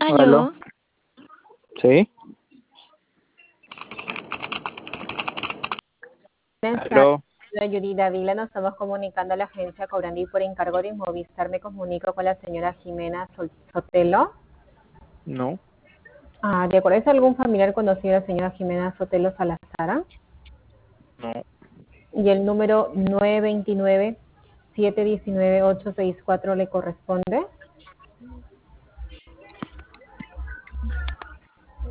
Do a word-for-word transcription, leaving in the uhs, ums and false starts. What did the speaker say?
Aló. Aló. Sí. Buenas tardes, Aló. soy Yuri Dávila, nos estamos comunicando a la agencia Cobrandi por encargo de Movistar. Me comunico con la señora Jimena Sol- Sotelo. No. Ah, ¿de acuerdo? ¿Es algún familiar conocido de la señora Jimena Sotelo Salazar? No. Y el número nueve dos nueve, siete uno nueve, ocho seis cuatro le corresponde.